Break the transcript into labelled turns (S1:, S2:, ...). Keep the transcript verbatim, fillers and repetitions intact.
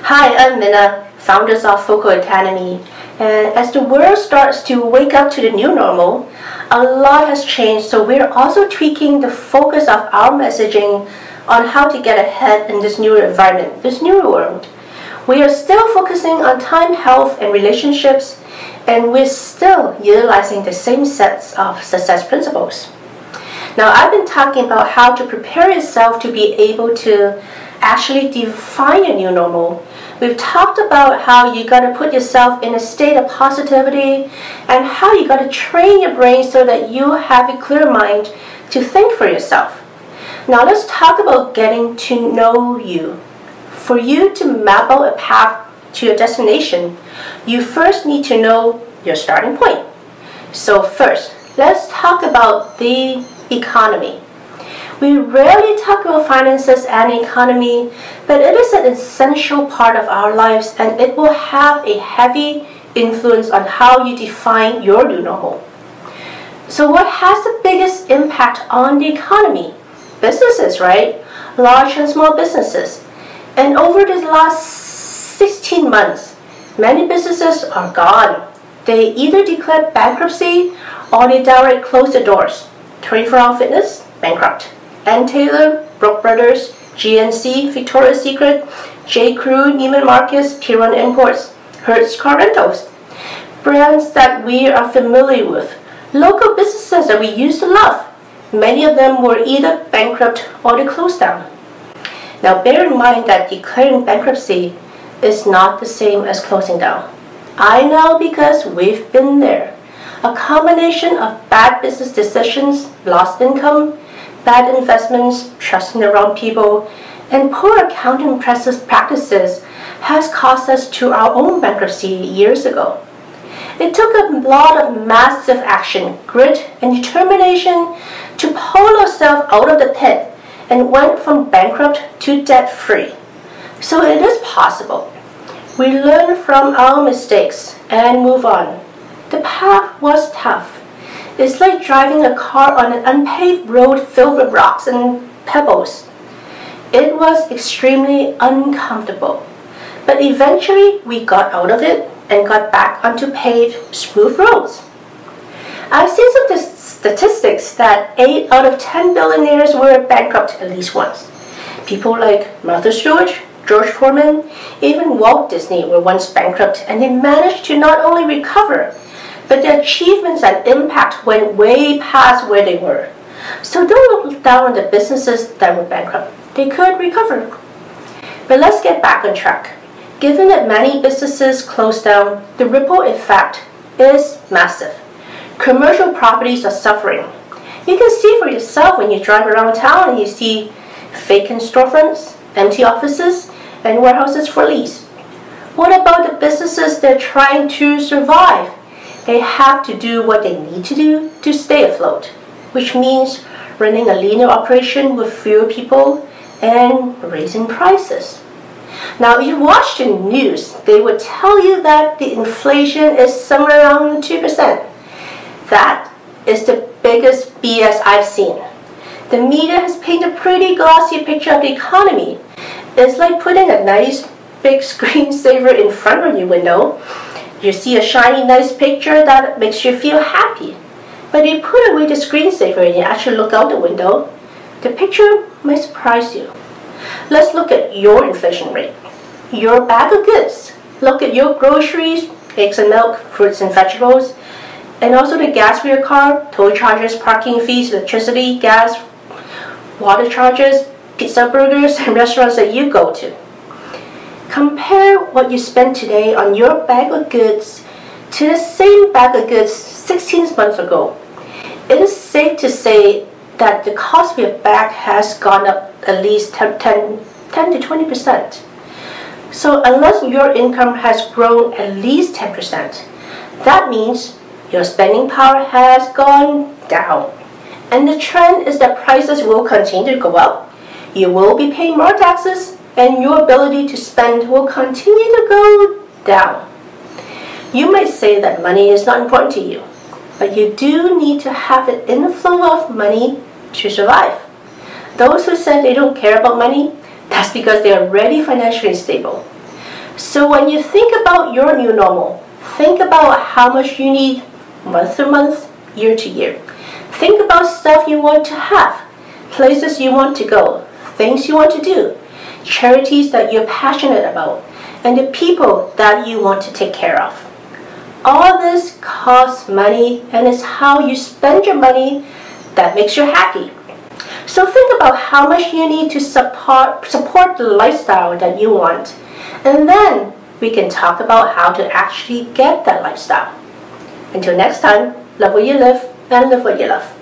S1: Hi, I'm Minna, founders of Focal Academy. And as the world starts to wake up to the new normal, a lot has changed, so we're also tweaking the focus of our messaging on how to get ahead in this new environment, this new world. We are still focusing on time, health, and relationships, and we're still utilizing the same sets of success principles. Now, I've been talking about how to prepare yourself to be able to actually define a new normal. We've talked about how you got to put yourself in a state of positivity and how you got to train your brain so that you have a clear mind to think for yourself. Now let's talk about getting to know you. For you to map out a path to your destination, you first need to know your starting point. So first, let's talk about the economy. We rarely talk about finances and economy, but it is an essential part of our lives and it will have a heavy influence on how you define your new normal. So what has the biggest impact on the economy? Businesses, right? Large and small businesses. And over the last sixteen months, many businesses are gone. They either declared bankruptcy or they downright closed their doors. twenty-four hour Fitness, bankrupt. Ann Taylor, Brooke Brothers, G N C, Victoria's Secret, J. Crew, Neiman Marcus, Piron Imports, Hertz Car Rentals. Brands that we are familiar with. Local businesses that we used to love. Many of them were either bankrupt or they closed down. Now bear in mind that declaring bankruptcy is not the same as closing down. I know because we've been there. A combination of bad business decisions, lost income, bad investments, trusting the wrong people, and poor accounting practices has cost us to our own bankruptcy years ago. It took a lot of massive action, grit, and determination to pull ourselves out of the pit and went from bankrupt to debt-free. So it is possible. We learn from our mistakes and move on. The path was tough. It's like driving a car on an unpaved road filled with rocks and pebbles. It was extremely uncomfortable. But eventually we got out of it and got back onto paved, smooth roads. I've seen some statistics that eight out of ten billionaires were bankrupt at least once. People like Martha Stewart, George Foreman, even Walt Disney were once bankrupt, and they managed to not only recover, but their achievements and impact went way past where they were. So don't look down on the businesses that were bankrupt. They could recover. But let's get back on track. Given that many businesses closed down, the ripple effect is massive. Commercial properties are suffering. You can see for yourself when you drive around town and you see vacant storefronts, empty offices, and warehouses for lease. What about the businesses that are trying to survive? They have to do what they need to do to stay afloat, which means running a leaner operation with fewer people and raising prices. Now, if you watch the news, they would tell you that the inflation is somewhere around two percent. That is the biggest B S I've seen. The media has painted a pretty glossy picture of the economy. It's like putting a nice big screensaver in front of your window. You see a shiny, nice picture that makes you feel happy. But you put away the screensaver and you actually look out the window, the picture might surprise you. Let's look at your inflation rate. Your bag of goods. Look at your groceries, eggs and milk, fruits and vegetables, and also the gas for your car, toll charges, parking fees, electricity, gas, water charges, pizza, burgers, and restaurants that you go to. Compare what you spent today on your bag of goods to the same bag of goods sixteen months ago. It is safe to say that the cost of your bag has gone up at least ten to twenty percent. So unless your income has grown at least ten percent, that means your spending power has gone down. And the trend is that prices will continue to go up. You will be paying more taxes, and your ability to spend will continue to go down. You may say that money is not important to you, but you do need to have an inflow of money to survive. Those who said they don't care about money, that's because they are already financially stable. So when you think about your new normal, think about how much you need month to month, year to year. Think about stuff you want to have, places you want to go, things you want to do, charities that you're passionate about, and the people that you want to take care of. All this costs money, and it's how you spend your money that makes you happy. So think about how much you need to support, support the lifestyle that you want, and then we can talk about how to actually get that lifestyle. Until next time, love what you live and live what you love.